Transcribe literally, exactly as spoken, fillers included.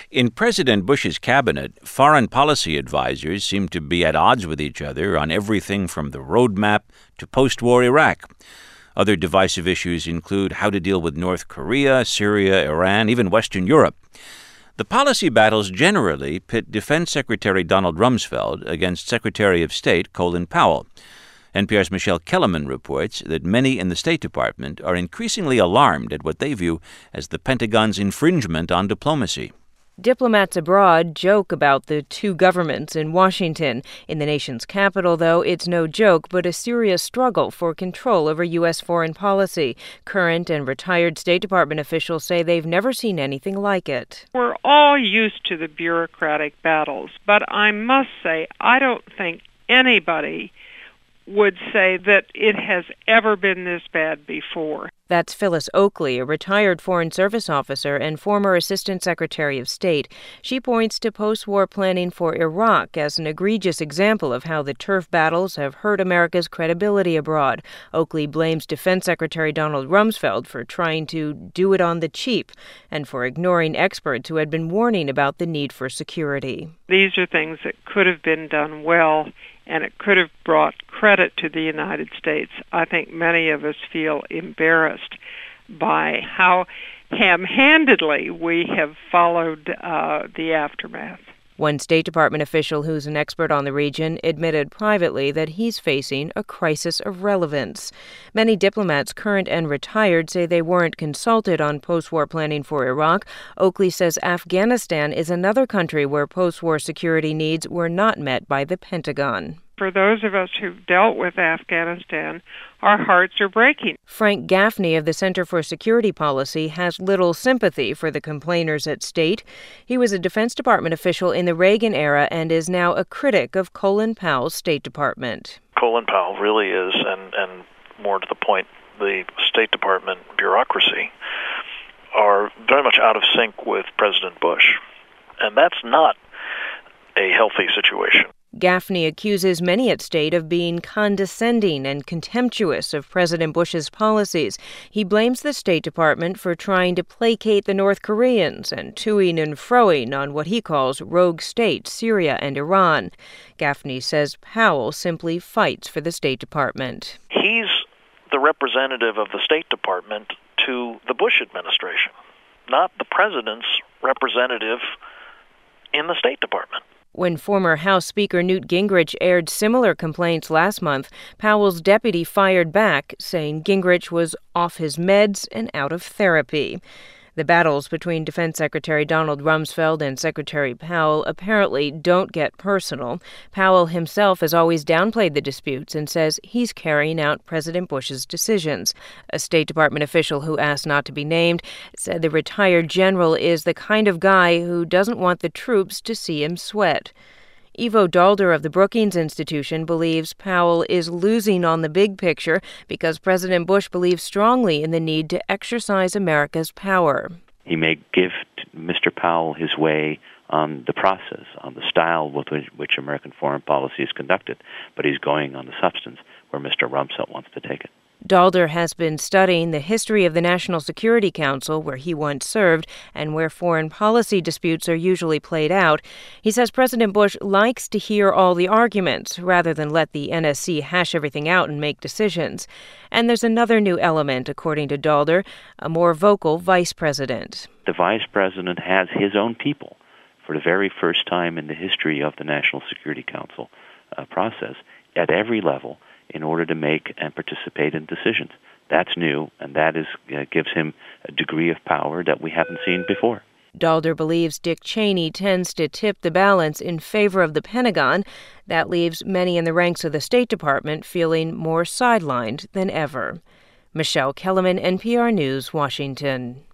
In President Bush's cabinet, foreign policy advisors seem to be at odds with each other on everything from the roadmap to post-war Iraq. Other divisive issues include how to deal with North Korea, Syria, Iran, even Western Europe. The policy battles generally pit Defense Secretary Donald Rumsfeld against Secretary of State Colin Powell. N P R's Michelle Kellerman reports that many in the State Department are increasingly alarmed at what they view as the Pentagon's infringement on diplomacy. Diplomats abroad joke about the two governments in Washington. In the nation's capital, though, it's no joke, but a serious struggle for control over U S foreign policy. Current and retired State Department officials say they've never seen anything like it. We're all used to the bureaucratic battles, but I must say I don't think anybody would say that it has ever been this bad before. That's Phyllis Oakley, a retired Foreign Service officer and former Assistant Secretary of State. She points to post-war planning for Iraq as an egregious example of how the turf battles have hurt America's credibility abroad. Oakley blames Defense Secretary Donald Rumsfeld for trying to do it on the cheap and for ignoring experts who had been warning about the need for security. These are things that could have been done well, and it could have brought credit to the United States. I think many of us feel embarrassed by how ham-handedly we have followed uh, the aftermath. One State Department official who's an expert on the region admitted privately that he's facing a crisis of relevance. Many diplomats, current and retired, say they weren't consulted on post-war planning for Iraq. Oakley says Afghanistan is another country where post-war security needs were not met by the Pentagon. For those of us who've dealt with Afghanistan, our hearts are breaking. Frank Gaffney of the Center for Security Policy has little sympathy for the complainers at State. He was a Defense Department official in the Reagan era and is now a critic of Colin Powell's State Department. Colin Powell really is, and, and more to the point, the State Department bureaucracy are very much out of sync with President Bush. And that's not a healthy situation. Gaffney accuses many at State of being condescending and contemptuous of President Bush's policies. He blames the State Department for trying to placate the North Koreans and toing and froing on what he calls rogue states, Syria and Iran. Gaffney says Powell simply fights for the State Department. He's the representative of the State Department to the Bush administration, not the president's representative in the State Department. When former House Speaker Newt Gingrich aired similar complaints last month, Powell's deputy fired back, saying Gingrich was off his meds and out of therapy. The battles between Defense Secretary Donald Rumsfeld and Secretary Powell apparently don't get personal. Powell himself has always downplayed the disputes and says he's carrying out President Bush's decisions. A State Department official who asked not to be named said the retired general is the kind of guy who doesn't want the troops to see him sweat. Ivo Dalder of the Brookings Institution believes Powell is losing on the big picture because President Bush believes strongly in the need to exercise America's power. He may give Mister Powell his way on the process, on the style with which American foreign policy is conducted, but he's going on the substance where Mister Rumsfeld wants to take it. Dalder has been studying the history of the National Security Council, where he once served, and where foreign policy disputes are usually played out. He says President Bush likes to hear all the arguments, rather than let the N S C hash everything out and make decisions. And there's another new element, according to Dalder, a more vocal vice president. The vice president has his own people for the very first time in the history of the National Security Council uh, process at every level, in order to make and participate in decisions. That's new, and that is uh, gives him a degree of power that we haven't seen before. Dalder believes Dick Cheney tends to tip the balance in favor of the Pentagon. That leaves many in the ranks of the State Department feeling more sidelined than ever. Michelle Kellerman, N P R News, Washington.